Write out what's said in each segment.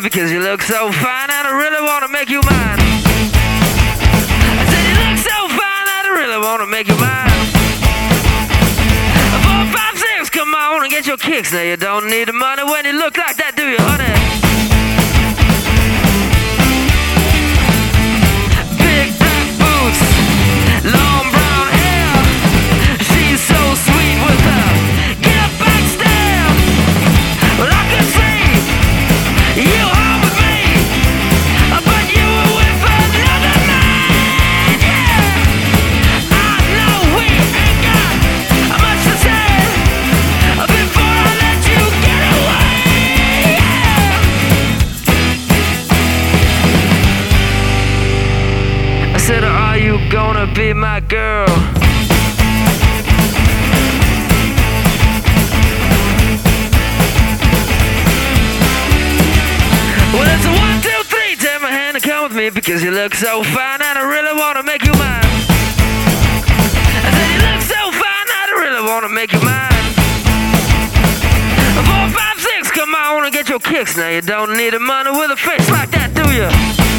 because you look so fine and I really wanna make you mine. I said you look so fine and I really wanna make you mine. 4, 5, 6, come on and get your kicks. Now you don't need the money when you look like that, do you, honey? Big black boots, long brown hair. She's so sweet with her get back stare. Well, I could see you home with me, but you were with another man, yeah. I know we ain't got much to say before I let you get away, yeah. I said, are you gonna be my girl? Well, it's a 1, 2, 3, take my hand and come with me because you look so fine and I really wanna make you mine. I said you look so fine and I really wanna make you mine. 4, 5, 6, come on and get your kicks. Now you don't need the money with a face like that, do you?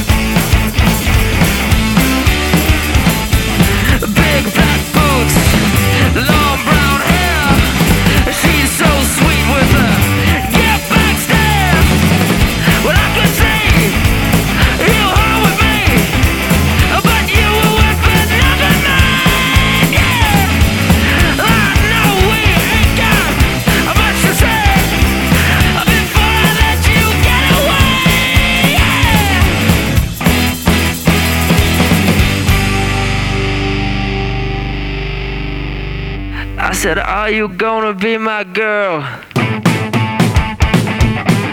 Big black boots, long brown hair. She's so sweet with her get back stare. Well, I could see you home with me, but you were with another man, yeah. I know we ain't got much to say before I let you get away, yeah. I said, are you gonna be my girl?